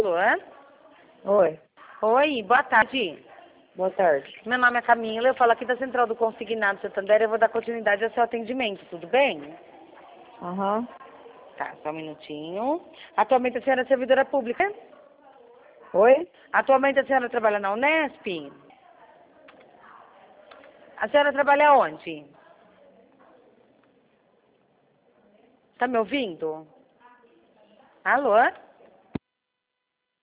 Alô? Oi, Oi, boa tarde. boa tarde. Meu nome é Camila, eu falo aqui da Central do Consignado Santander, eu vou dar continuidade ao seu atendimento, tudo bem? Aham. Tá, só um minutinho. Atualmente a senhora é servidora pública? Oi? Atualmente a senhora trabalha na Unesp? A senhora trabalha onde? Tá me ouvindo? Alô?